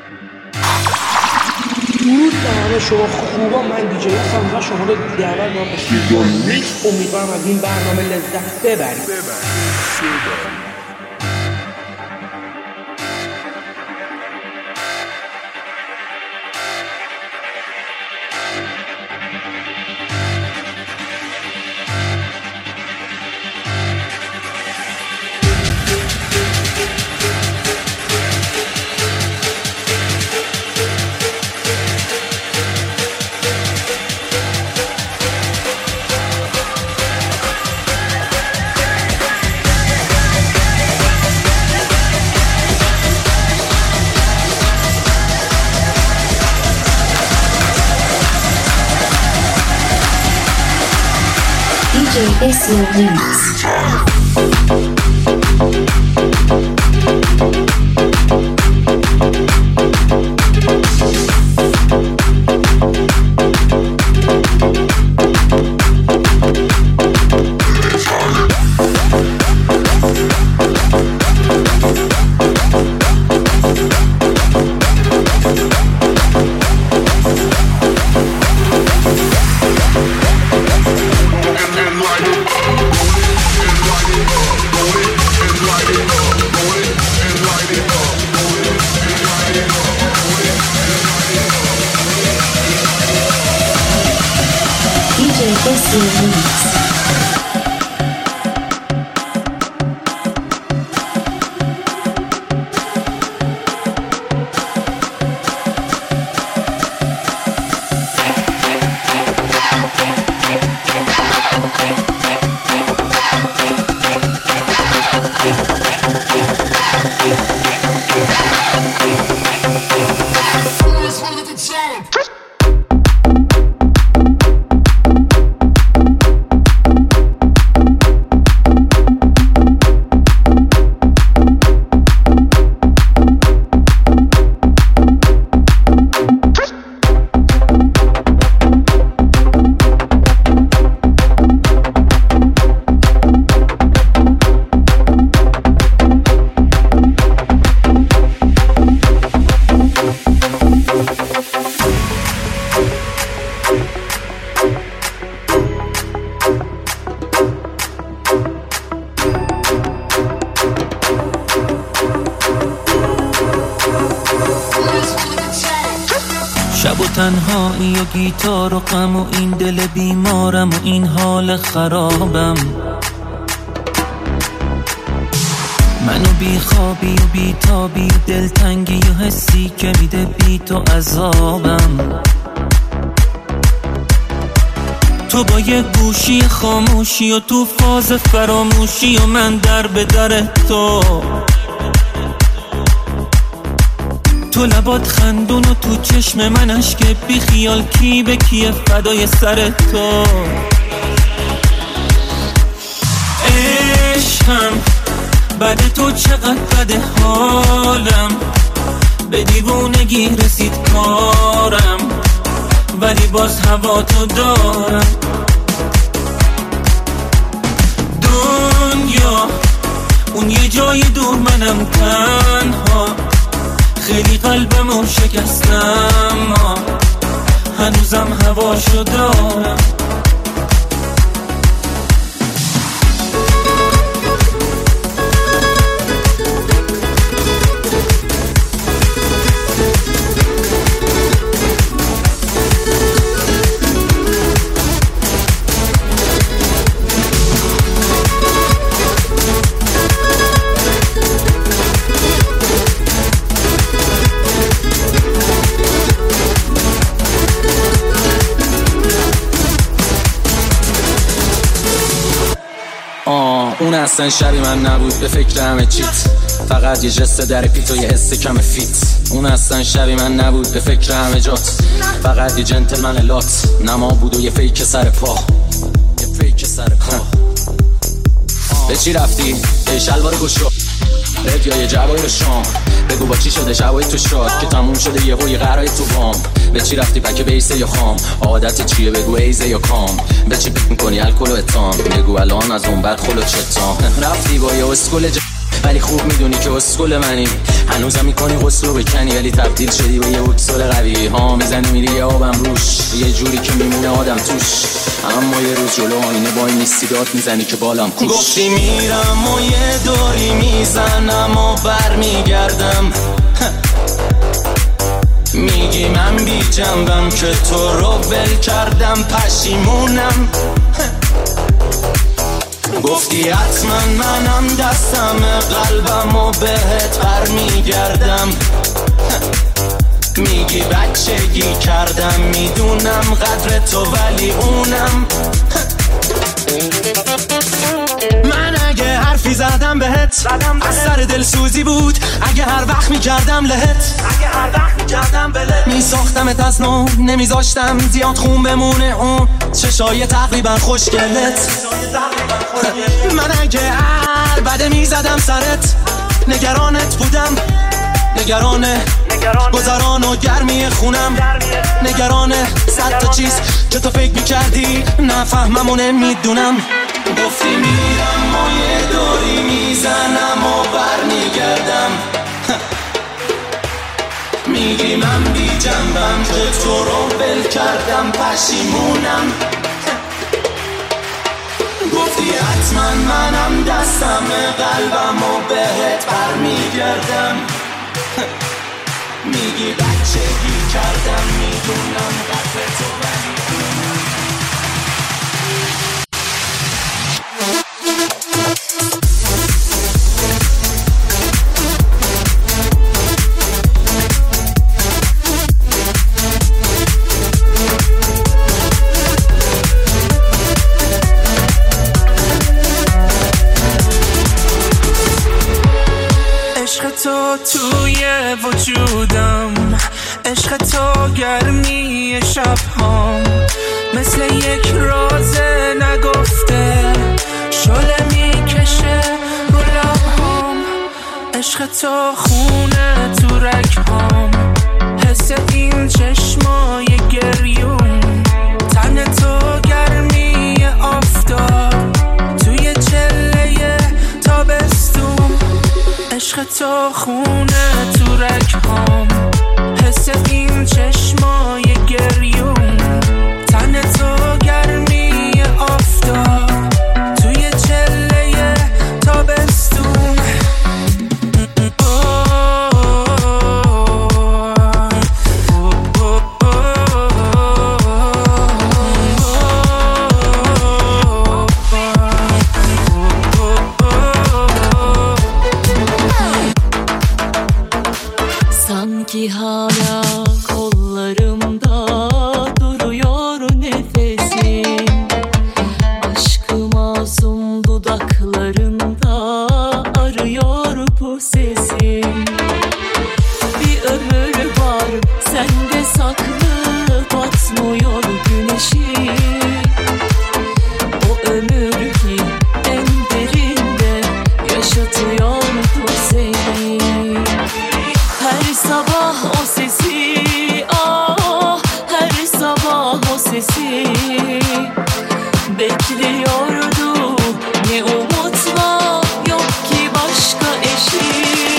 درود به همه شما خوبا، من دیجی هستم و شما رو دعوت می‌کنم به سیزن میکس. امیدوارم از این برنامه لذت ببرید. It's your remix. شب و تنهایی و گیتار و غم و این دل بیمارم و این حال خرابم، منو بی خوابی و بی تابی و دلتنگی و حسی که میده بی تو عذابم. تو با یه گوشی خاموشی و تو فاز فراموشی و من در به در تو لبات خندون و تو چشم من اشک بی خیال، کی به کیه فدای سر تو. عشقم بعد تو چقدر بده حالم، به دیوونگی رسید کارم ولی باز هوا تو دارم. دنیا اون یه جای دور، منم تنها، خیلی قلبمو شکستم هنوزم هواشو دارم. اون اصلا شبی من نبود، به فکر همه چیت، فقط یه جست در پیت و یه حس کم فیت. اون اصلا شبی من نبود، به فکر همه جات، فقط یه جنتلمن لات، نما بود و یه فیک سر پا، یه فیک سر پا. به چی رفتی؟ به شلوار گوشو رد یا یه جوای شام، بگو با چی شده شبای تو شاد که تموم شده یه هوی قرای تو بام. به چی رفتی پک بیسه یا خام، عادت چیه بگو ایزه یا کام، به چی فکر میکنی الکل و اتام، بگو الان از اون بعد خلو چتام. رفتی با یه اسکول ولی خوب میدونی که اسکل منی. هنوزم میکنی قصر رو بکنی ولی تبدیل شدی به یه اکسل قوی ها. میزنی میری یه آبم روش، یه جوری که میمونه آدم توش. اما یه روز جلو آینه وای میستی داد میزنی که بالام کوش. گفتی میرم و یه دوری میزنم و بر میگردم. میگی من بی جنبم که تو رو ول کردم، پشیمونم. گفتی حتما منم دستم قلبم و بهت بر میگردم. میگی بچگی کردم، میدونم قدر تو ولی اونم. من اگه حرفی زدم بهت از سر دلسوزی بود. اگه هر وقت میکردم لهت، میساختمت از نو، نمیذاشتم زیاد خون بمونه اون چشای تقریبا خوشگلت. من اگه هر بده میزدم سرت، نگرانت بودم، نگران گذران و گرمی خونم، نگران صد تا چیز که تو فکر میکردی نفهمم و نمیدونم. گفتی میرم و یه دوری میزنم و بر میگردم. میگی من بی جنبم که تو رو ول کردم، پشیمونم. گفتی حتما منم دستم قلبم و بهت بر میگردم. میگی بچگی کردم، میدونم قدر تو ولی تو توی وجودم، عشق تو گرمی شبهام، مثل یک راز نگفته شعله میکشه رو لبهام. عشق تو خونه تو رگهام، حس این چشمای گریون، تن تو گرمی آفتاب توی چله تابستون. عشق تو خونه تو رگهام، حس این چشمای گریون، تن تو گرمی آفتاب توی چله تابستون. Sanki hala kollarımda duruyor nefesin, aşkı masum dudaklarında arıyor bu sesin. Bir ömür var sende saklı, batmıyor güneşi. O ömür ki en derinde yaşatıyordu seni. Her sabah o sesi, ah her sabah o sesi bekliyordu. Ne umutla, yok ki başka eşi.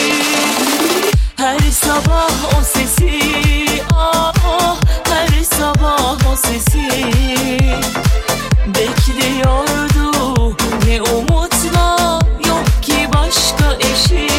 Her sabah o sesi, ah her sabah o sesi bekliyordu. Ne umutla, yok ki başka eşi.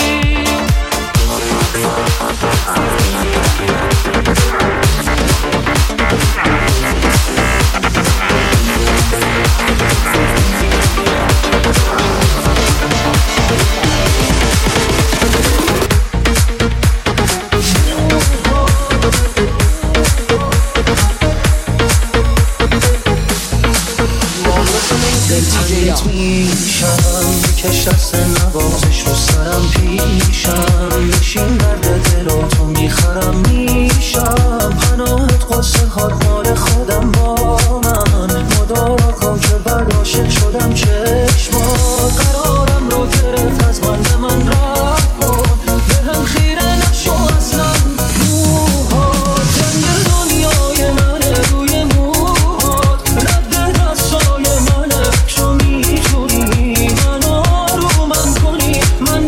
کش دست نوازش رو سرم پیشم، بشین درد دل و تو میخرم میشم. پناهت قصه هات مال خودم با من، مدارا کن که بعد عاشق شدم چشمات. قرارم رو گرفت از من به من رفت کن، به هم خیره نشو اصلا. موهات جنگ دنیای منه، روی موهات رد دستای منه. شو میتونی من آرومم کنی، من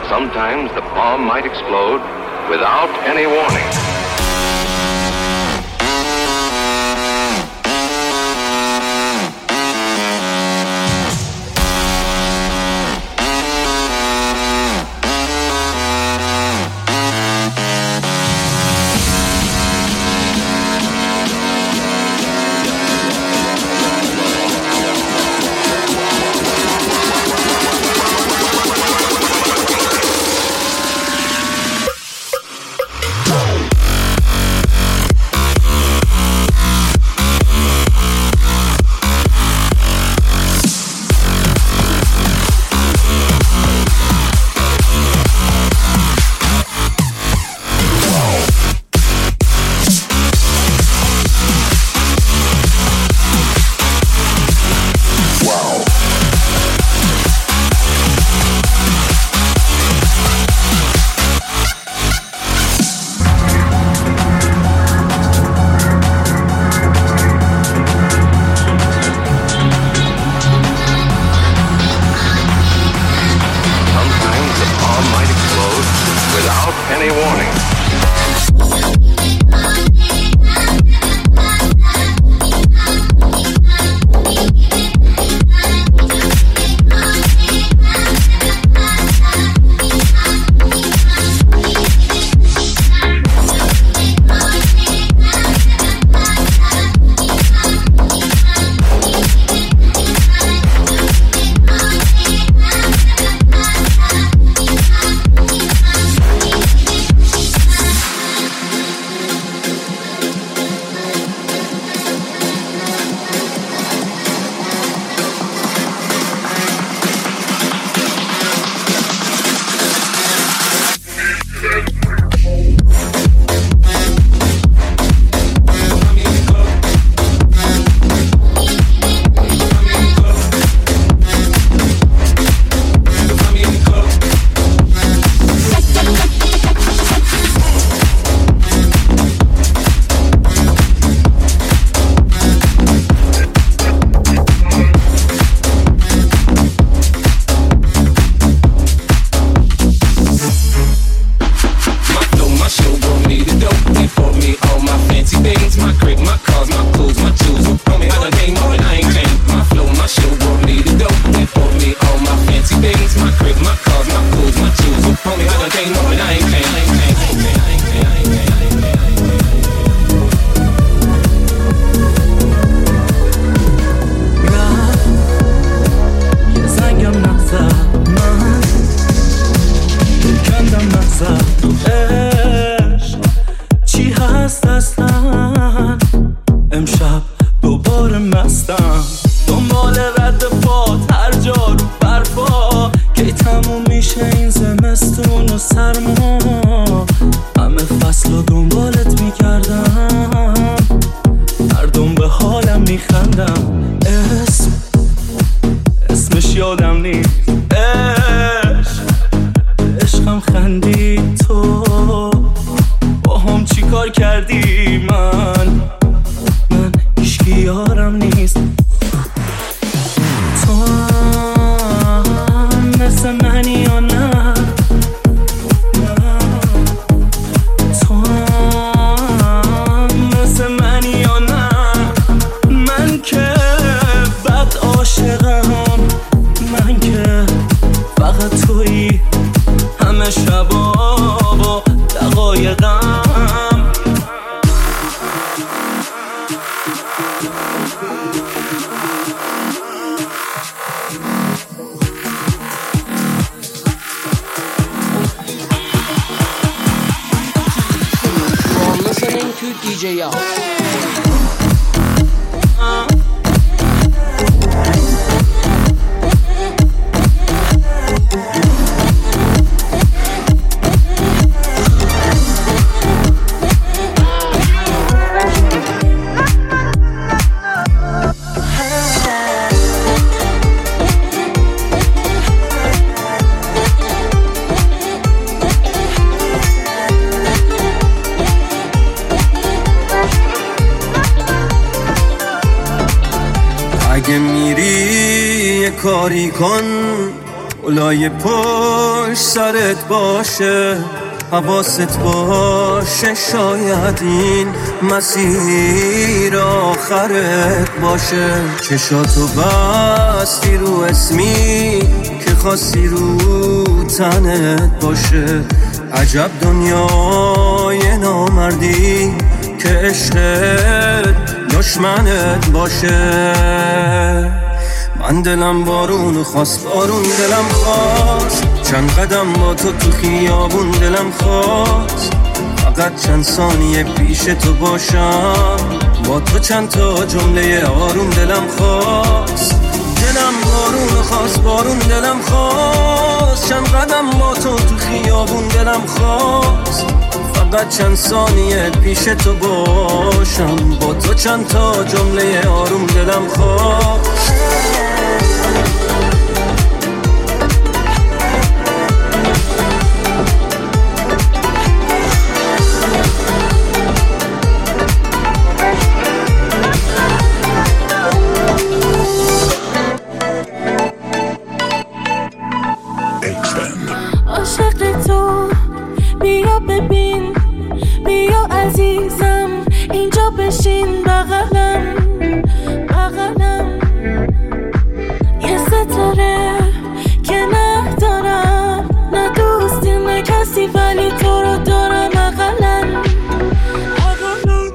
Sometimes the bomb might explode without any warning. اگه میری یه کاری کن اولای پشت سرت باشه، حواست باشه، شاید این مسیر آخرت باشه. چشاتو بستی رو اسمی که خواستی رو تنت باشه. عجب دنیای نامردی که عشقت دشمنت باشه. من دلم بارون خواست، بارون دلم خواست، چند قدم با تو خیابون دلم خواست. فقط چند ثانیه پیش تو باشم، با تو چند تا جمله آروم دلم خواست. دلم بارون خواست، بارون دلم خواست، چند قدم با تو خیابون دلم خواست. فقط چند ثانیه پیش تو باشم، با تو چند تا جمله آروم دلم خواست. عاشق تو بیا ببین، بیا عزیزم اینجا بشین بغلم، بغلم. یه ستاره که ندارم، نه دوستی نه کسی، ولی تو رو دارم بغلم، بغلم.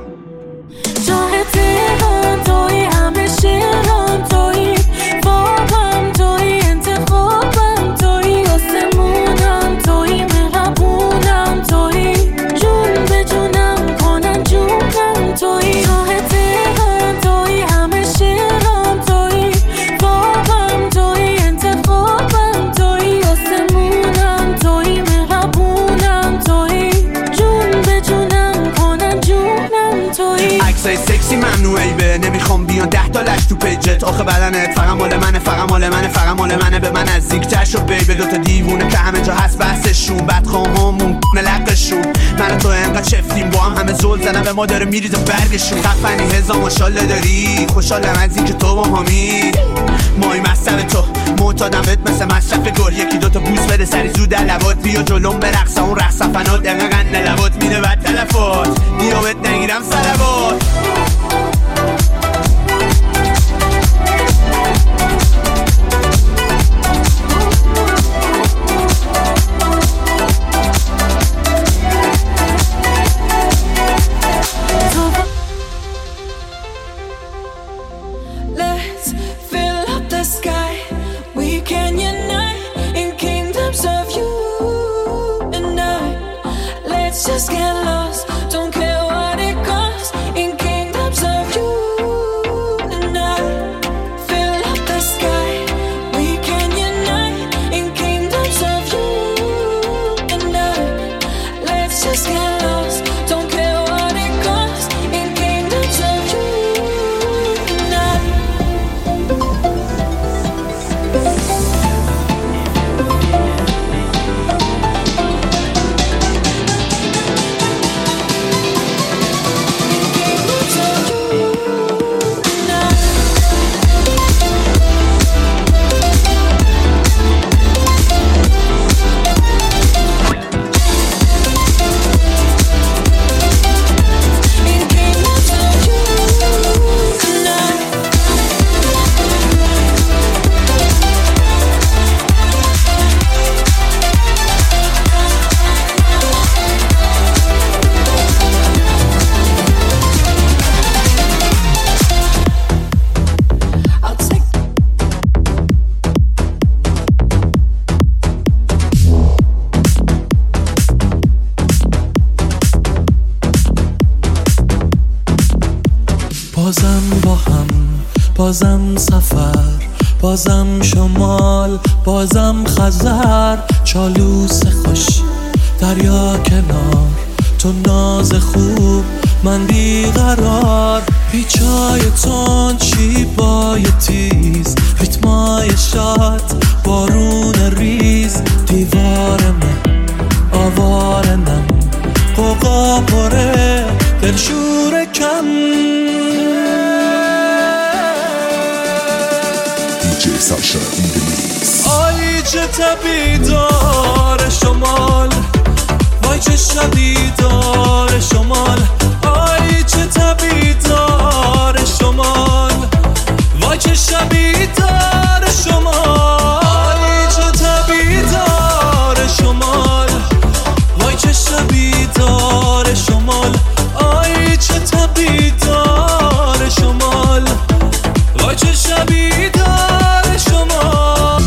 شاهدم توی همه شیرم، توی خوابم، توی انتخابم، توی آسمونم، توی مهربونم، توی جون به جونم کنن جونم، توی شاهدم توی همه شیرم، توی خوابم، توی انتخابم، توی آسمونم، توی مهربونم، توی جون به جونم کنن جونم، توی عکسای سکسی ممنوعی به نمیخوام بیان 10 تا لش تو پیجت. آخه بدنت فقط مال منه، فقط مال منه، فقط مال منه. به من نزدیک‌تر شو بیبی، دوتا دیوونه که همه جا هست بحثشون، بدخواهامون نلقشون. من تو انقدر چفتیم با همه زل زنم به ما داره میریزه برگشون. خفنی هزا ماشالله داری، خوشحالم از این که تو با همی مای مصرف تو معتادم بهت مثل مصرف گل. یکی دوتا بوس بده سری زود در لبات، بیا جلوم برقص اون رقص فنات. دقیقا نلوات میره بد تلفات، بیا بهت نگیرم سلوات. Just get lost, don't care what it costs. In kingdoms of you and I, fill up the sky. We can unite. In kingdoms of you and I, let's just get lost, don't care what it costs. In kingdoms of you and I. بازم با هم، بازم سفر، بازم شمال، بازم خزر. چالوس خوش دریا کنار، تو ناز خوب من بیقرار. پیچای تند شیبای تیز، ریتمای شاد بارون ریز. دیوار من آوارنم، قوقا پره دلشور کم. DJ Sasha in the mix. چه تبی داره شمال، وای چه شبی داره شمال، آی چه تبی داره شمال، وای چه شبی داره شمال، آی چه تبی داره شمال، وای چه شبی داره شمال، آی چه تبی داره شمال، وای چه شبی داره شمال.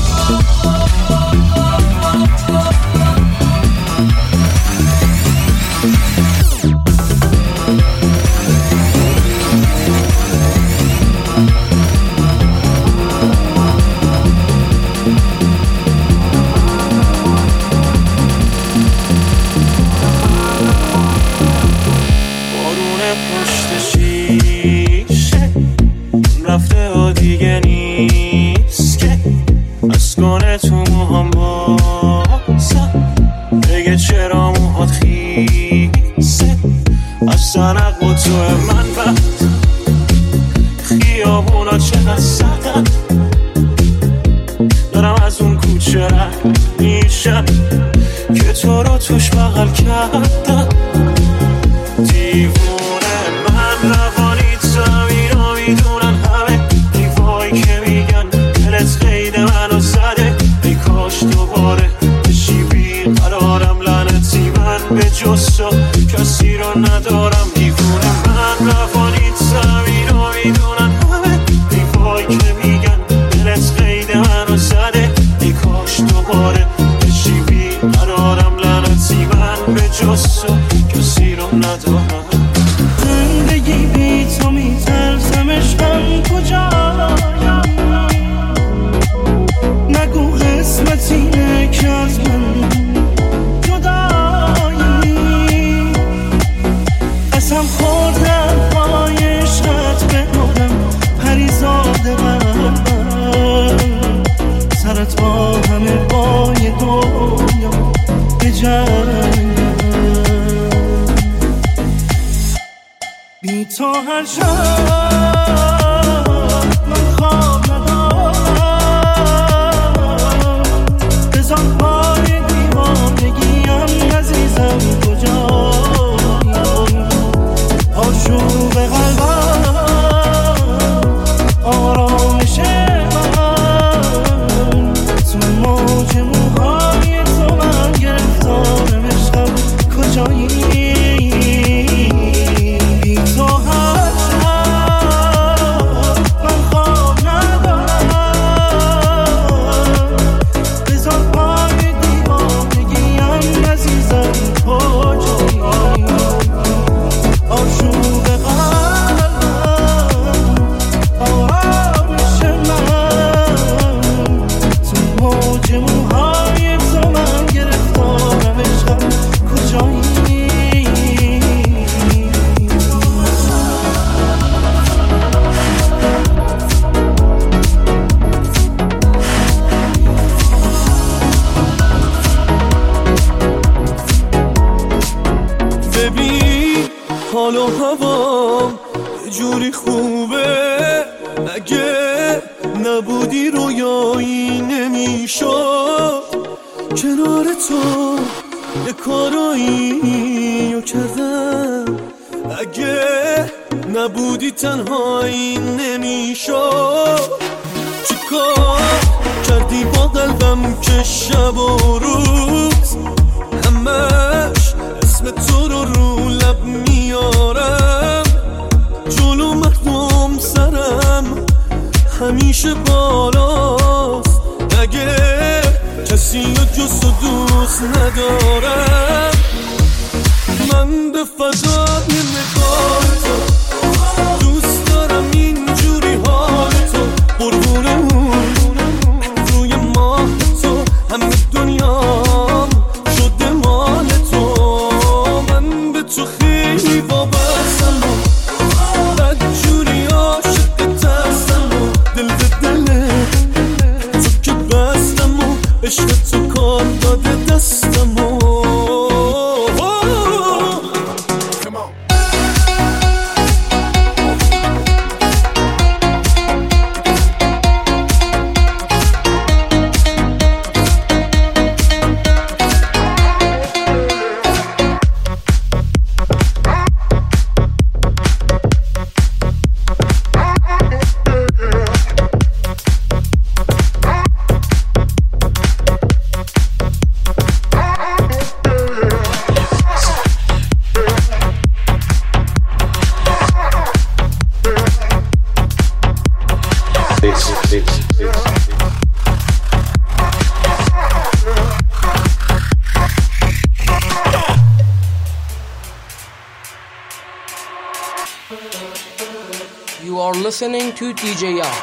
رفته و دیگه نیست که از کنه تو موهام بازم بگه چرا موهات خیسه از سنق و تو من بد خیابونا چقدر سردن دارم از اون کوچه رد میشم که تو رو توش بغل کردم دیوونه من روانی زمین ها میدونن همه دیوایی که میگن دلت قید منو زده ای کاش دوباره بشی بیقرارم لعنتی من به جز تو کسی رو ندارم دیوونه من روانی زمین ها میدونن همه دیوایی که میگن دلت قید منو زده ای کاش دوباره بشی بیقرارم لعنتی من به جز تو کسی رو ندارم. زندگی بی تو میترسم عشقم کجایم نگو قسمت اینه که از من جدایی قسم خوردم پای عشقت بمردم پریزاده من سرت با همه بای دنیا بجنگم بی تو هر شب من خواب ندارم بزن پای دیوانگیم عزیزم کجایی آشوب قلبم آرامش من تو موج موهای تو من گرفتارم عشقم کجایی حال و هوام یه جوری خوبه اگه نبودی رویایی نمیشد کنار تو یه کارایی رو کردم اگه نبودی تنهایی نمیشد چیکار کردی با قلبم که شب و روز همش اسم تو رو لب میارم جلو مردم سرم همیشه بالاست اگه کسی رو جز تو دوست ندارم من به فضای نگاه تو دوست دارم اینجوری حال تو قربون اون روی ماه تو همه دنیام شده مال تو من به تو خیلی وابستم بدجوری عاشق ترسم دل به دل تو که بستم و عشق تو کار داده دستم listening to DJ Yacht.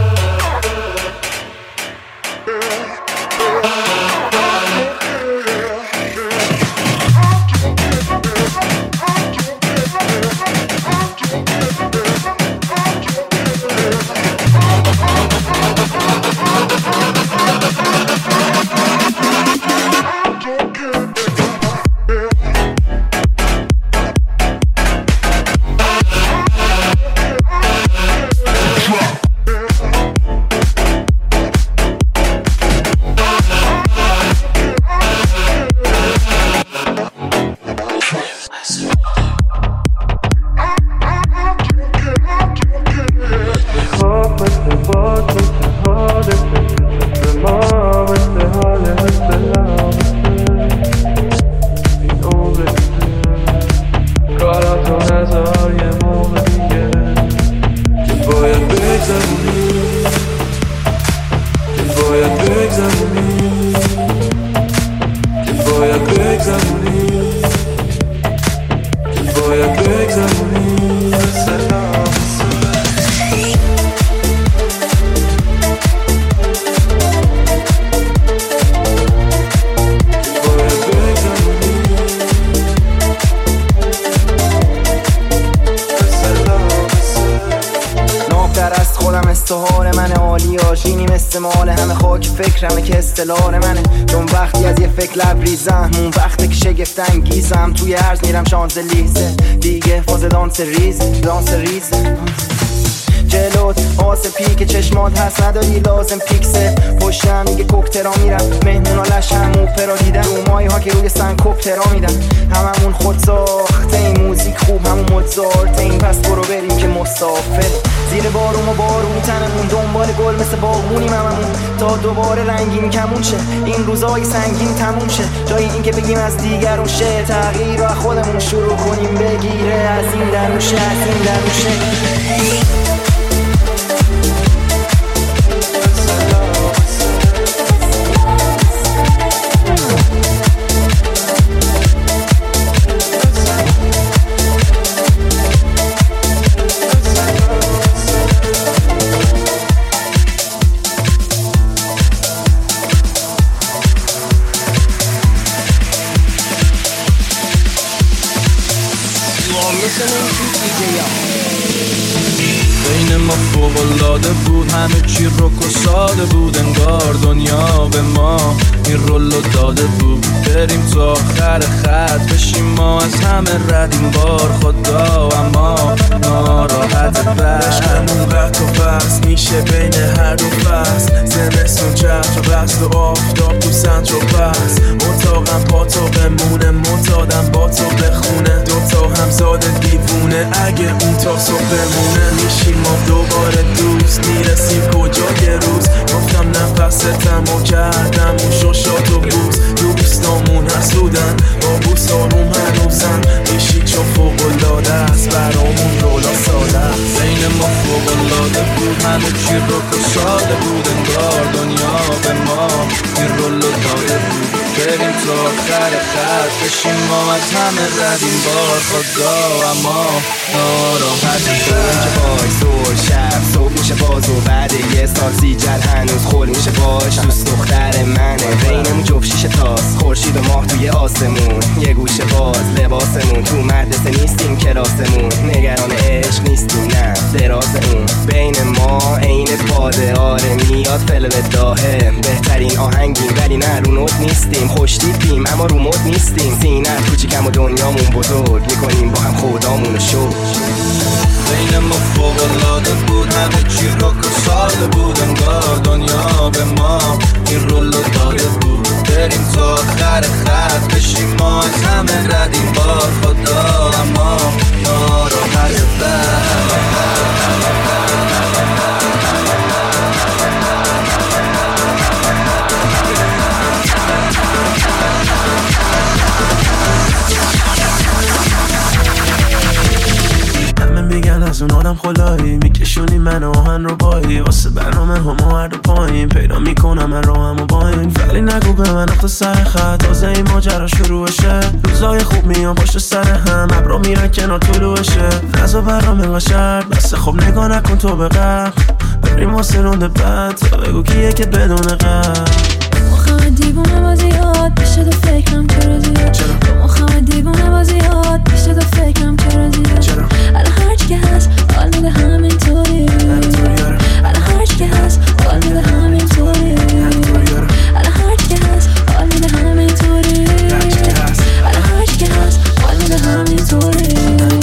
انگیزم توی عرض میرم شانزلیزه دیگه فاز دانس ریز جلوت آس پیک چشمات هست نداری لازم پیکسه پشتم میگه کوکترا میرم مهمونا لشم اوپرا دیدن اومایی ها که روی سن کوکترا میدن هممون خود ساخته این موزیک خوب همون موزارت این پس برو بریم که مسافر زیر بارون و بارونی تنمون دنبال گل مثل باغونیم هممون تا دوباره رنگین کمون شه این روزای سنگین تموم شه جای این که بگیم از دیگرون شه تغییر رو خودمون شروع کنیم بگیره از این دروشه بین ما فوق‌العاده بود همه چی رک و ساده بود انگار دنیا به ما این رولو داده بود بریم تو آخر خط بشیم ما از همه ردیم بار خدا اما ناراحت بشکمون قط و بس میشه بین هر دو فصل زمستون چرخ و بست و آفتاب تو سنت رو بس اتاقم با تو بمونه معتادم با تو بخونه دوتا همزاد دیوونه اگه اون تا صبح بمونه میشیم ما دوباره دوست میرسیم کجای روز گفتم نفستم و کردم اون شوشات و بوز دوستامون حسودن با بوس آروم هنوزن میشی چون فوق‌العاده است برامون رولا ساده بین ما فوق‌العاده بود همه چی رک و ساده بود انگار دنیا به ما این رولو داده بود بریم تو آخر خط بشیم ما از همه ردیم بار خدا اما ناراحت که باش زور شب صبح میشه باز و بعد یه سال سیجل هنوز خول میشه باش دوست دختر منه بینمون جفت شیشه تاست خورشید و ماه توی آسمون یه گوشه باز لباسمون تو مدرسه نیستیم کلاسمون نگران عشق نیستیم نه درازمون بین ما عین باده آره میاد فلو داهه بهترین آهنگیم ولی نه رو نوت نیستیم خوش دیدیم اما رو مد نیستیم سینت کوچیکم و دنیامون بزرگ میکنیم با هم خدامونو شو بین ما فوق‌العاده بود همه چی رک و ساده بود انگار دنیا به ما این رولو داده بود بریم تو آخر خط بشیم ما از همه ردیم بار خدا اما ناراحت میگن از اون آدم خلایی میکشونی من آهن رو بایی واسه برنامه همه هر دو پایین پیدا میکنم من راهم و باین ولی نگو به من نقطه سر خط، تازه این ماجرا شروعشه. روزای خوب میان پشت سر هم، ابرا میرن کنار طلوعشه. نزا برام اینقدر شرط بس خب نگاه نکن تو به قبل، بریم واسه رونده بعد تا بگو کیه که بدون قبل. مخمه دیوونه بازیات پیشه تو فکرم چرا زیاد. مخمه دیوونه بازیات پیشه تو فکرم چرا زیاد. الان هرچی که هست حال میده همینطوری، الان هرچی که هست حال میده همینطوری، الان هرچی که هست حال میده همینطوری، الان هرچی که هست حال میده همینطوری.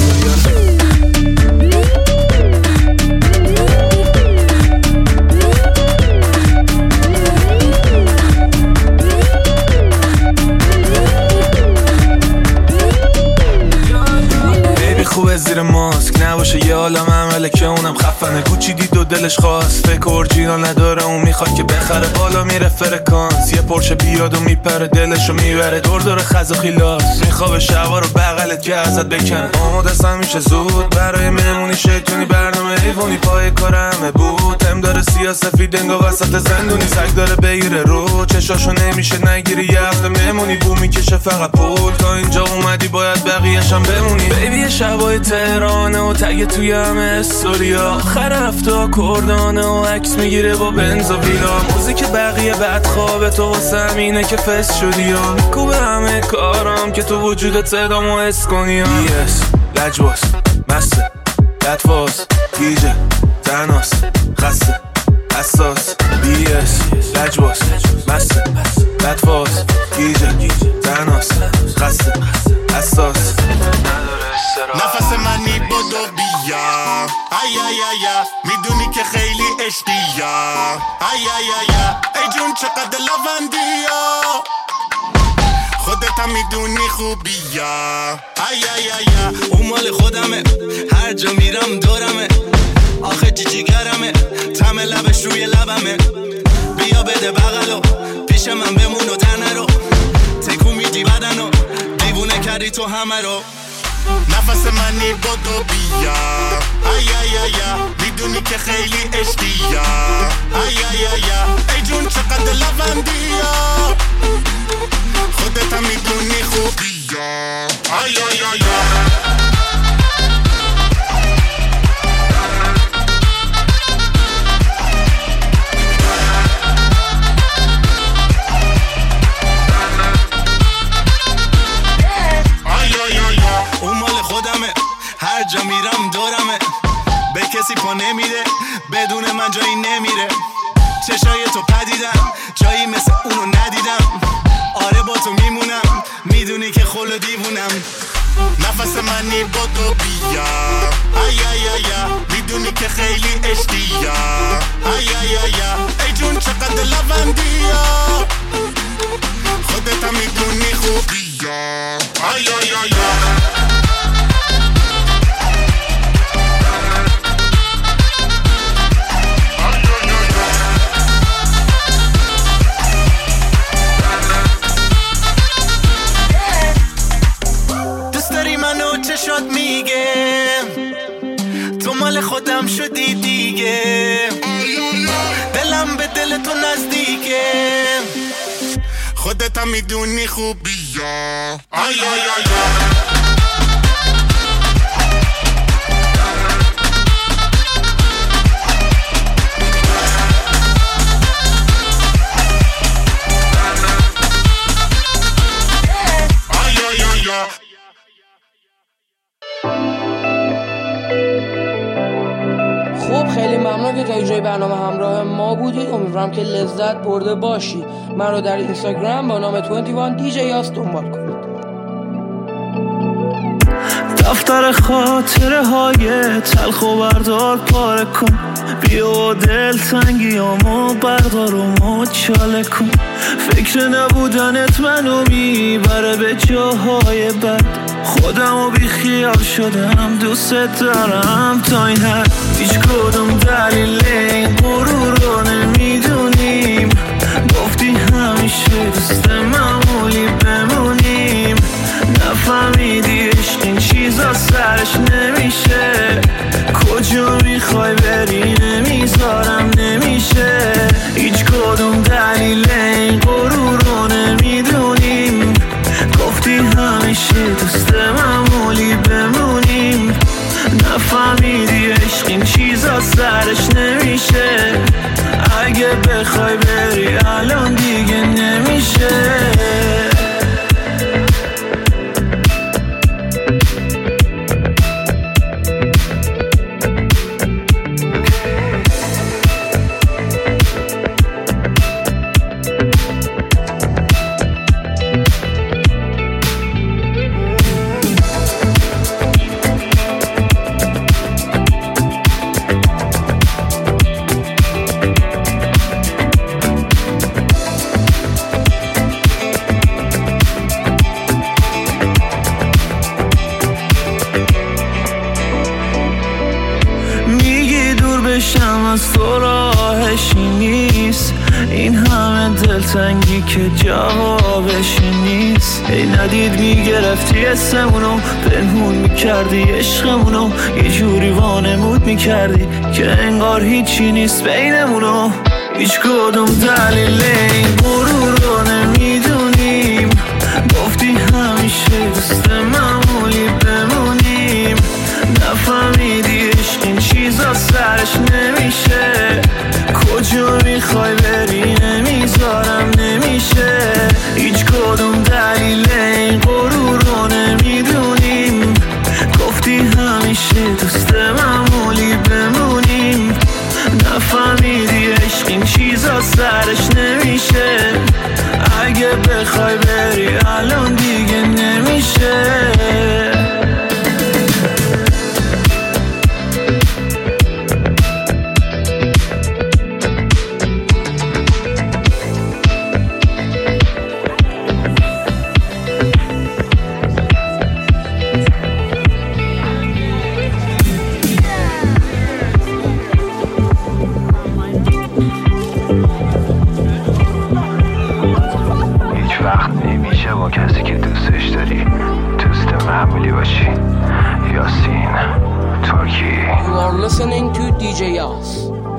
خوبه زیر ماسک نباشه یه عالم عمله که اونم خفنه. کوچی دید و دلش خواست فکر اورجینال نداره، اون میخواد که بخره بالا میره فرکانس. یه پرشه بیاد و میپره دلشو میبره دور دور خز و خیلاس. میخوابه شبا رو بغلت که ازت بکنه. آماده است میشه زود برای مهمونی شیطونی برنامه حیوانی پای کار همه بود. هم داره سیاسفید انگا وسط زندونی سگ داره بگیره رو چشاشو نمیشه نگیری. یه هفته مهمونی بو میکشه فقط پول. تا اینجا اومدی باید بقیه‌شم بمونی. بیبی شبای تهرانه و تگ توی همه استوریا. آخر هفته کردانه و عکس میگیره با بنز و ویلا. موزیک بقیه بد خوابه تو واسه همینه که فست شدی یا میکوبه همه کارم که تو وجودت صدامو حس کنی. بیس لجباس مسته لطفاس گیجه تناس خسته حساس. بیس لجباس مسته لطفاس گیجه تناس خسته حساس. نفس منی بدو بیا ای ای ای میدونی که خیلی عشقیا. ای ای ای ای جون چقدر لوندیا، خودت هم میدونی خوبیا. ای ای ای اون مال خودمه هر جا میرم دورمه. آخه جیجیگرمه تم لبش روی لبمه. بیا بده بغلو پیش من بمون و در نرو. تکو میدی بدنو دیوونه کردی تو همه رو. نفس منی بدو بیا ای ای ای میدونی که خیلی عشقیا. ای ای ای ای جون چقدر لوندیا، خودت هم میدونی خوبیا. ای ای ای هر جا میرم دورمه. به کسی پا نمیده بدون من جایی نمیره. چشای تو پدیدم جایی مثل اونو ندیدم. آره با تو میمونم میدونی که خلو دیوونم. نفس منی با تو بیا ای ای ای میدونی که خیلی عشقیا. ای ای ای ای جون چقدر لوندیا، خودت هم میدونی خوبیا. ای ای ای شد میگه تو مال خودم شدی دیگه. دلم به دل تو نزدیکه، خودت هم میدونی خوبیا. ای ای ای خیلی ممنون که تا اینجای برنامه همراه ما بودید. امیدوارم که لذت برده باشید. من رو در اینستاگرام با نام 21 دیجی یاس دنبال کنید. دفتر خاطره های تلخ و بردار پاره کن. بیا دل تنگیامو بردار و مچاله کن. فکر نبودنت منو میبره به جاهای بد. خودم و بی خیال شدم دوست دارم تا این حد. هیچ کدوم دلیل این غرور رو نمیدونیم. گفتی همیشه دوست معمولی بمونیم. نفهمیدی عشق این چیزا سرش نمیشه. کجا میخوای بری نمیذارم نمیشه. هیچ کدوم دلیل این غرور رو نمیدونیم. دلتنگی که جوابش نیست. ای ندید میگرفتی اسمونو، پنهون میکردی عشقمونو، یه جوری وانمود میکردی که انگار هیچی نیست بینمونو. هیچ کدوم دلیل این غرور رو نمیدونیم، گفتی همیشه دوست معمولی بمونیم. نفهمیدی عشق این چیزا سرش نمیشه، کجا میخوای بری نمیذارم نمیشه. هیچ کدوم دلیل این غرور رو نمیدونیم، گفتی همیشه دوست معمولی بمونیم. نفهمیدی عشق این چیزا سرش نمیشه، اگه بخوای بری الان دیگه نمیشه. کسی که دوستش داری دوست معمولی باشی. یاسین ترکی. You are listening to DJ Yas.